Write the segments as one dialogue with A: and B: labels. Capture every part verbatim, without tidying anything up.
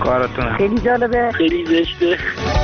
A: کارتون
B: خیلی جالبه،
C: خیلی زشته.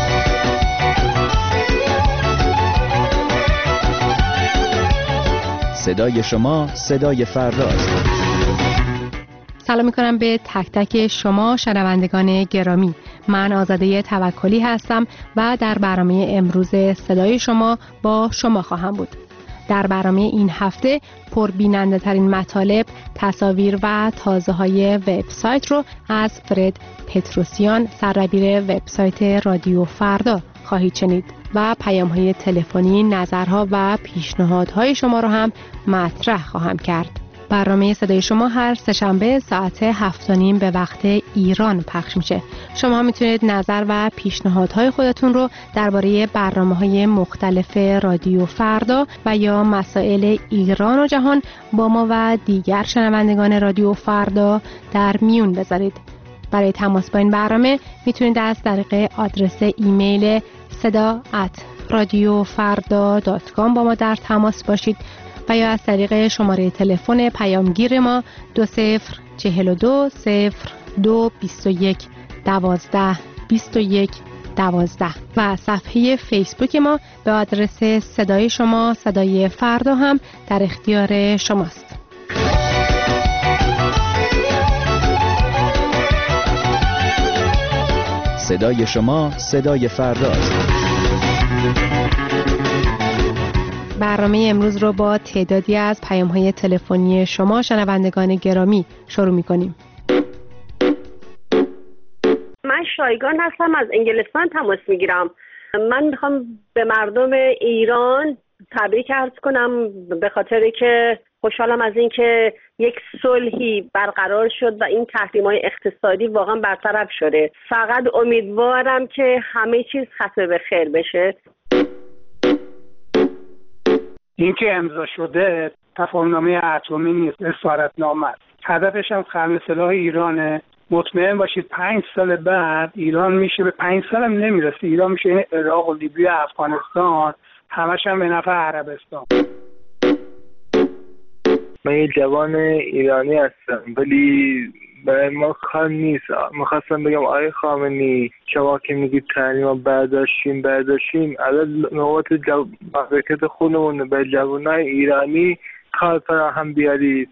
D: صدای شما صدای فرداست.
E: سلام میکنم به تک تک شما شنوندگان گرامی. من آزاده توکلی هستم و در برنامه امروز صدای شما با شما خواهم بود. در برنامه این هفته پربیننده ترین مطالب، تصاویر و تازه های وبسایت رو از فرد پتروسیان، سردبیر وبسایت رادیو فردا خواهید شنید و پیام های تلفنی، نظرها و پیشنهادهای شما رو هم مطرح خواهم کرد. برنامه صدای شما هر سه‌شنبه ساعت هفت و نیم به وقت ایران پخش میشه. شما میتونید نظر و پیشنهادهای خودتون رو درباره برنامه‌های مختلف رادیو فردا و یا مسائل ایران و جهان با ما و دیگر شنوندگان رادیو فردا در میون بذارید. برای تماس با این برنامه میتونید از طریق آدرس ایمیل صدا ات رادیو فردا دات کام با ما در تماس باشید و یا از طریق شماره تلفن پیامگیر ما دو صفر چهل و دو صفر دو بیست و یک دوازده بیست و یک دوازده و صفحه فیسبوک ما به آدرس صدای شما صدای فردا هم در اختیار شماست.
D: صدای شما صدای فرداست.
E: برنامه امروز رو با تعدادی از پیام‌های تلفنی شما شنوندگان گرامی شروع می‌کنیم.
B: من شایگان هستم، از انگلستان تماس میگیرم. من میخوام به مردم ایران تبریک عرض کنم به خاطر که خوشحالم از این که یک صلحی برقرار شد و این تحریم‌های اقتصادی واقعا برطرف شده. فقط امیدوارم که همه چیز ختم به خیر بشه.
F: این که امضا شده تفاهم‌نامه اتمی نیست، اسارت‌نامه است. هدفش هم خلع سلاح ایرانه. مطمئن باشید پنج سال بعد ایران میشه، به پنج سال هم نمیرسه، ایران میشه عراق و لیبی و افغانستان، همش هم به نفع عربستان.
G: من یه جوان ایرانی هستم ولی برای ما کار نیست. میخواستم بگم آقای خامنه‌ای شما که میگید تحریما برداشتیم برداشتیم الان نوبت مملکت خودمون به جوانای ایرانی کار فراهم بیارید.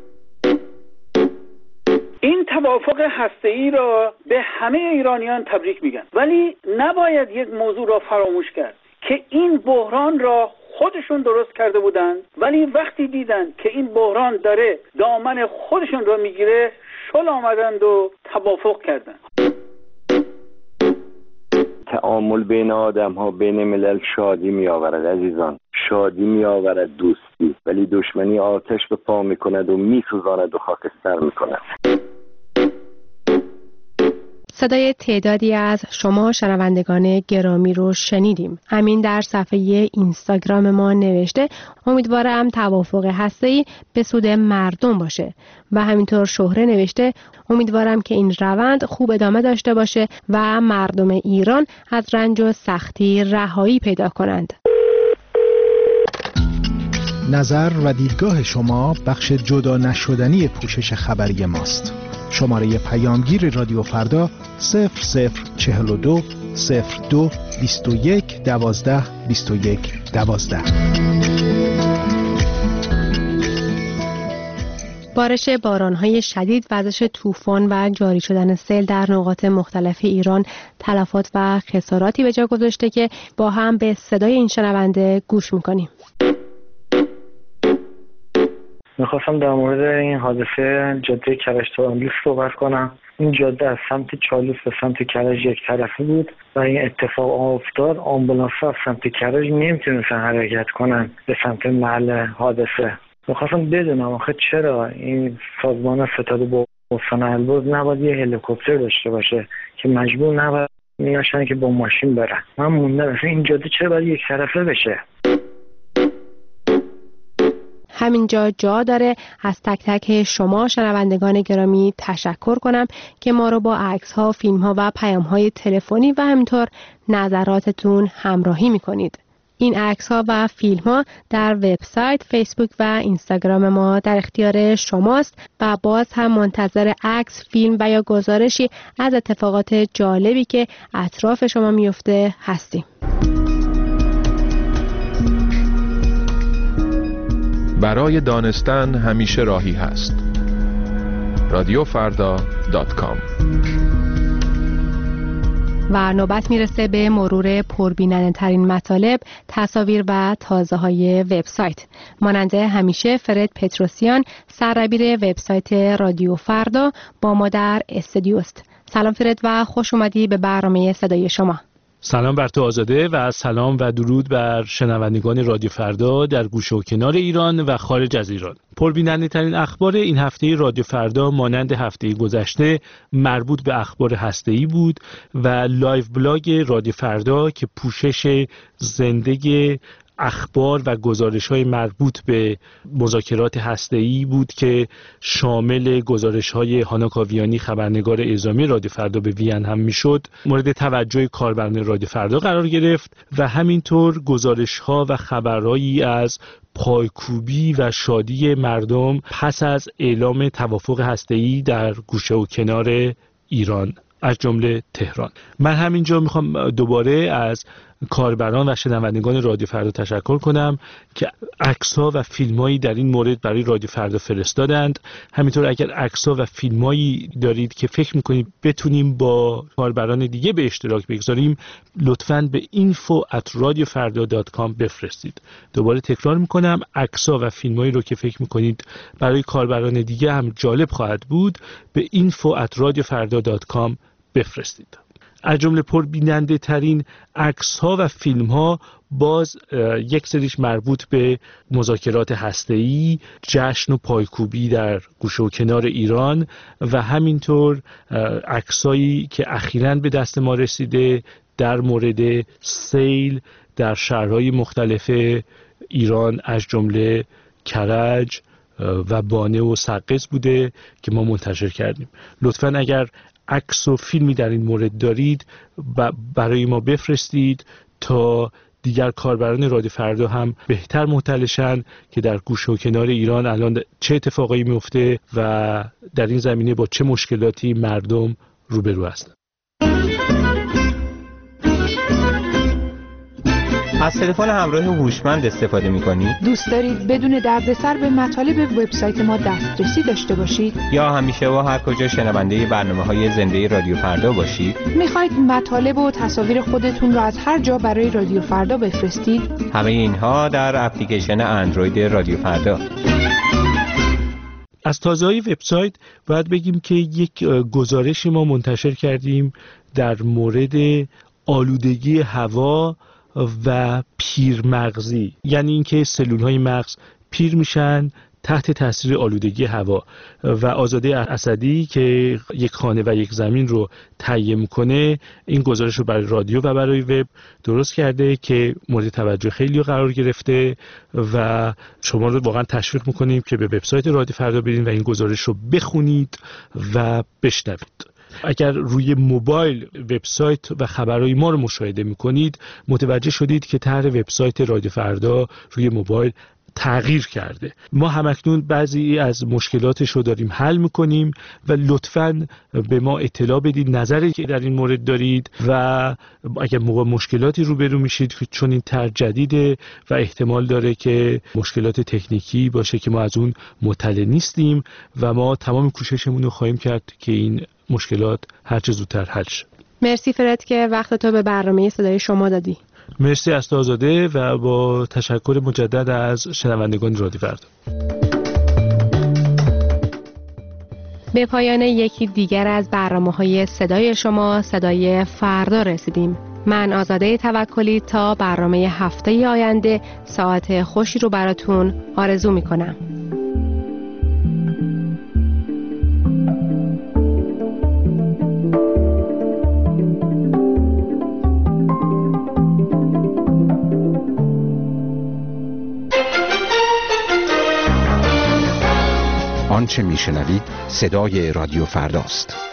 C: این توافق هسته‌ای را به همه ایرانیان تبریک میگن، ولی نباید یک موضوع را فراموش کرد که این بحران را خودشون درست کرده بودن، ولی وقتی دیدن که این بحران داره دامن خودشون را میگیره شل آمدند و توافق کردن.
H: تعامل بین آدم ها، بین ملل شادی می آورد عزیزان، شادی می آورد دوستی، ولی دشمنی آتش به پا می کند و می سوزاند و خاکستر می کند.
E: صدای تعدادی از شما شنوندگان گرامی رو شنیدیم. همین در صفحه اینستاگرام ما نوشته امیدوارم توافق هسته‌ای به سود مردم باشه و همینطور شهره نوشته امیدوارم که این روند خوب ادامه داشته باشه و مردم ایران از رنج و سختی رهایی پیدا کنند.
I: نظر و دیدگاه شما بخش جدا نشدنی پوشش خبری ماست. شماره پیامگیر رادیو فردا صفر صفر چهل و دو صفر دو بیست و یک دوازده بیست و یک دوازده.
E: بارش باران‌های شدید، وزش طوفان و جاری شدن سیل در نقاط مختلف ایران تلفات و خساراتی به جا گذاشته که با هم به صدای این شنونده گوش می‌کنیم.
J: میخواستم در مورد این حادثه جاده کرج تا آملیس صحبت کنم. این جاده از سمت چالوس به سمت کرج یک طرفه بود و این اتفاق افتاد. آمبولانس ها از سمت کرج نمیتونستن حرکت کنن به سمت محل حادثه. میخواستم بدونم آخه چرا این سازمان ستاد بستان البرز نباید یه هلیکوپتر داشته باشه که مجبور نباید میاشن که با ماشین برن. من موندم مثلا این جاده چرا باید یک طرفه بشه؟
E: همینجا جا داره از تک تک شما شنوندگان گرامی تشکر کنم که ما رو با عکس ها، فیلم ها و پیام های تلفنی و همینطور نظراتتون همراهی میکنید. این عکس ها و فیلم ها در وبسایت، فیسبوک و اینستاگرام ما در اختیار شماست و باز هم منتظر عکس، فیلم و یا گزارشی از اتفاقات جالبی که اطراف شما میفته هستیم.
A: برای دانستن همیشه راهی هست. رادیو فردا دات کام.
E: و نوبت میرسه به مرور پربیننده ترین مطالب، تصاویر و تازه های وبسایت. مانند همیشه فرد پتروسیان، سردبیر وبسایت رادیو فردا، با ما در استودیو است. سلام فرد و خوش اومدی به برنامه صدای شما.
K: سلام بر تو آزاده و سلام و درود بر شنوندگان رادیو فردا در گوشه و کنار ایران و خارج از ایران. پربیننده ترین اخبار این هفته رادیو فردا مانند هفته گذشته مربوط به اخبار هسته‌ای بود و لایو بلاگ رادیو فردا که پوشش زنده اخبار و گزارش‌های مربوط به مذاکرات هسته‌ای بود که شامل گزارش‌های هانا کاویانی، خبرنگار اعزامی رادیو فردا به وین هم میشد، مورد توجه کاربران رادیو فردا قرار گرفت و همینطور گزارش‌ها و خبرهایی از پایکوبی و شادی مردم پس از اعلام توافق هسته‌ای در گوشه و کنار ایران از جمله تهران. من همینجا میخوام دوباره از کاربران و شنوندگان رادیو فردا تشکر کنم که عکس‌ها و فیلم‌هایی در این مورد برای رادیو فردا فرستادند. همینطور اگر عکس‌ها و فیلم‌هایی دارید که فکر می‌کنید بتونیم با کاربران دیگه به اشتراک بگذاریم، لطفاً به اینفو ات رادیو فردا دات کام بفرستید. دوباره تکرار می‌کنم، عکس‌ها و فیلم‌هایی رو که فکر می‌کنید برای کاربران دیگه هم جالب خواهد بود، به اینفو ات رادیو فردا دات کام بفرستید. از جمله پربیننده ترین عکس ها و فیلم ها باز یک سریش مربوط به مذاکرات هسته‌ای، جشن و پایکوبی در گوشه و کنار ایران و همینطور عکسایی که اخیراً به دست ما رسیده در مورد سیل در شهرهای مختلف ایران از جمله کرج و بانه و سقز بوده که ما منتشر کردیم. لطفاً اگر عکس و فیلمی در این مورد دارید برای ما بفرستید تا دیگر کاربران رادیو فردا هم بهتر مطلع شن که در گوشه و کنار ایران الان چه اتفاقایی میفته و در این زمینه با چه مشکلاتی مردم روبرو هستند.
L: از تلفن همراه هوشمند استفاده می‌کنید؟
M: دوست دارید بدون دردسر به مطالب وبسایت ما دسترسی داشته باشید؟
L: یا همیشه و هر کجا شنونده برنامه‌های زنده رادیو فردا باشید؟
M: می‌خواید مطالب و تصاویر خودتون را از هر جا برای رادیو فردا بفرستید؟
L: همه اینها در اپلیکیشن اندروید رادیو فردا.
K: از تازه‌های وبسایت باید بگیم که یک گزارشی ما منتشر کردیم در مورد آلودگی هوا و پیرمغزی، یعنی اینکه سلول‌های مغز پیر میشن تحت تاثیر آلودگی هوا و آزاده اسدی که یک خانه و یک زمین رو تهیه میکنه این گزارش رو برای رادیو و برای وب درست کرده که مورد توجه خیلی قرار گرفته و شما رو واقعا تشویق میکنیم که به وبسایت رادیو فردا برید و این گزارش رو بخونید و بشنوید. اگر روی موبایل وبسایت و خبرهای ما رو مشاهده میکنید متوجه شدید که طرح وبسایت رادیو فردا روی موبایل تغییر کرده. ما همکنون بعضی از مشکلاتش رو داریم حل میکنیم و لطفاً به ما اطلاع بدید نظری که در این مورد دارید و اگر موقع مشکلاتی روبرو میشید چون این طرح جدیده و احتمال داره که مشکلات تکنیکی باشه که ما از اون مطلع نیستیم و ما تمام کوششمون رو خواهیم کرد که این مشکلات هر چه زودتر حل شه.
E: مرسی فرد که وقت تو به برنامه صدای شما دادی.
K: مرسی از تو آزاده و با تشکر مجدد از شنوندگان رادیو فردا.
E: به پایان یکی دیگر از برنامه‌های صدای شما، صدای فردا رسیدیم. من آزاده توکلی تا برنامه هفته آینده ساعت خوشی رو براتون آرزو می‌کنم.
N: آنچه میشنوید صدای رادیو فرداست.